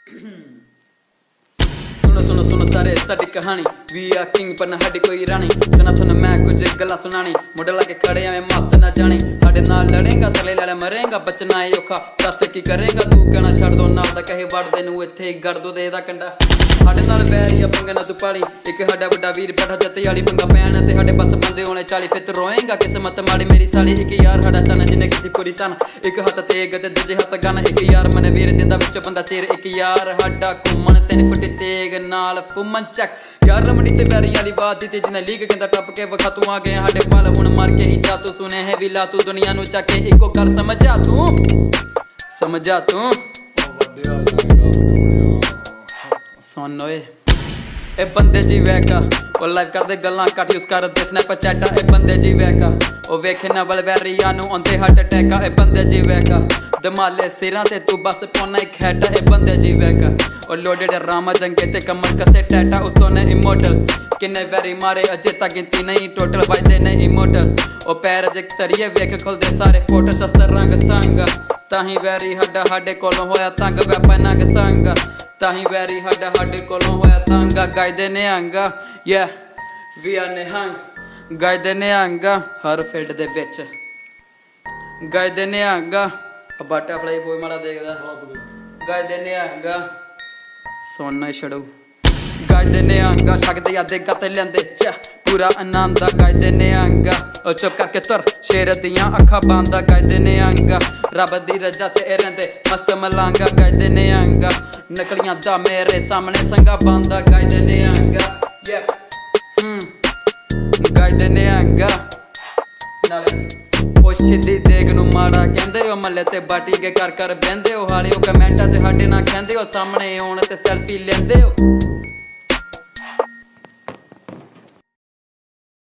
सुनो सुनो सुनो सारे साडी कहानी वी आर किंग पर ना साडी कोई रानी सुना सुन मैं कुछ गल्लां सुनानी मुंडे लाके खड़े एवें मत ना जानी साडे नाल लड़ेगा तले लाले मरेगा बचना है औखा दस की करेगा तू कहना छड़ दो नाल दा कहे वड़दे नूं इत्थे ही गड़ दो दे दा कंडा साडे नाल बैरिया पंगा ना तू पाली एक साडा बड़ा वीर बैठा जत्ते वाली पंगा पैण ते साडे पास बंदे होने 40 फिर रोएगा किस्मत माड़ी मेरी साली एक यार साडा चन जिन्ने कीती पूरी तन एक हत्थ तेग ते दूजे हत्थ गन एक यार मन वीर दिंदा विच बंदा चेर एक यार साडा घुमन 3 फुट तेग नाल फुमन चक यार रमनी ते बैरी वाली बात दी ते जिन्ने लीक कहंदा टप के वखा तू आ गए साडे पल हुण मार के ही जा तू सुने है विला तू दुनिया नू चके इको गल समझ जा तू सुन ओए ए बंदे जी वैका ओ लाइव करदे गल्लां कट यूज करदे स्नैपचैट ए बंदे जी वैका ओ वेखे ना वलवैरिया नू आंदे हार्ट अटैक ए बंदे जी वैका दमाले सिरां ते तू बस पौना ही खैटा ए बंदे जी वैका ओ लोडेड रामा जंगे ते कमर कसे टैटा उतो ने इमोटल किन्ने वैरी मारे अजे तक गिनती नहीं टोटल वायदे ने इमोटल ओ पैर अजे तरिए वेख खुलदे सारे पोट शस्त्र रंग संग ताही वैरी हड्डा हाडे कोलों होया तंग वैपा नंग संग ताही वैरी हड्डा हाडे कोलों होया तंग गायदे ने अंगा या वी आर निहंग गायदे ने अंगा हर फील्ड दे विच गायदे ने अंगा बटरफ्लाई बोय माड़ा देखदा गायदे ने अंगा सोना छड़ो गायदे ने अंगा शकदे यादे गत लेंदे पूरा आनंद गायदे ने अंगा ओ चुप करके तुर शेर दियां अखां बंद गायदे ने अंगा रब दी रजा च ए रहिंदे मस्त मलांगा गायदे ने अंगा नकलियां दा मेरे सामने संगा बंद गायदे ने अंगा गायदे ने अंगा नाले ओ सिद्धी देग नू माड़ा कहंदे ओ मल्ले ते बाटी के कर कर बहंदे ओ हाले ओ कमेंटां च साडे नाल कहंदे ओ सामने आउण ते सेल्फी लेंदे ओ